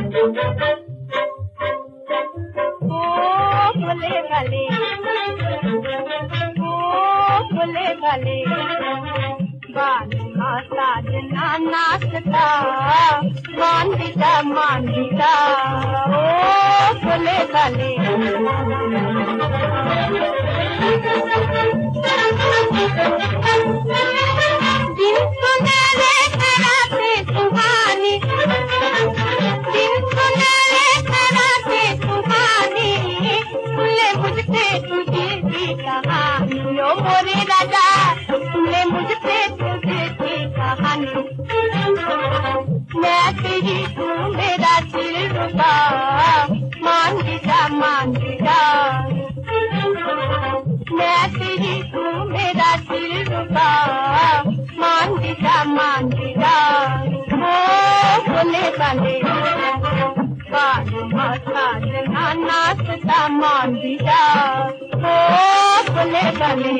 भोले भले भोले भले बालमा साजना नाचता मांदिता मांदिता ओ भोले भले दिन सुनहरे कराते सुहानी दिन सुनहरे कराते सुहानी सुने मुझसे तुझे की कहानी ओ मोरे राजा सुने मुझसे तुझे की कहानी मैं तेरी तू मेरा दिल रुबा मांदिता मांदिता मैं तेरी तू मेरा दिल रुबा मांदिता मांदिता ओ भोले भले बालमा साजना नाचता मांदिता ओ भोले भले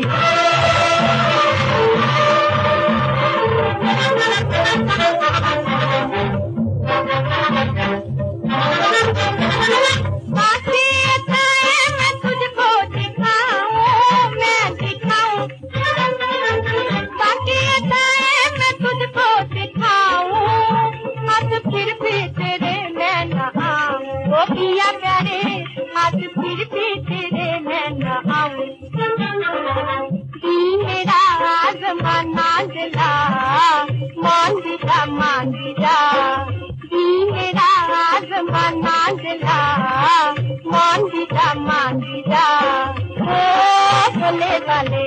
पिया करे आज फिर भी तेरे मैं न आऊं मेरा आजमाना दिला मांदिता मांदिता मेरा आजमाना दिला मांदिता मांदिता ओ भोले भले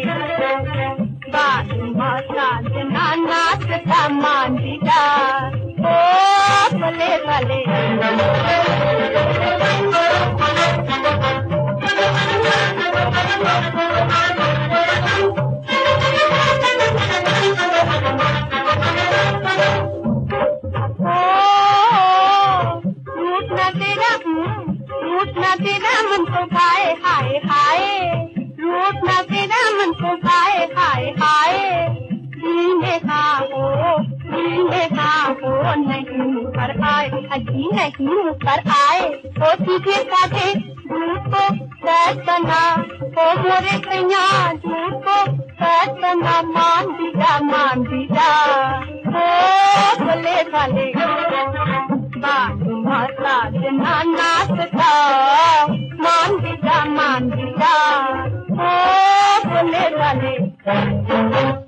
बालमा साजना नाचता मांदिता ओ भोले भले तेरा मन को खाए हाय हाय रूठ ना तेरा मन को खाए हाय हाय जीने का हो नहीं मुकर आए अजी नहीं मुकर आए तो सीधे काटे झूठ को सतना ओ मोरे कैया झूठ को सतना मान दीदा ओ भले भले बालमा साजना नाचता मांदिता ओ भोले भले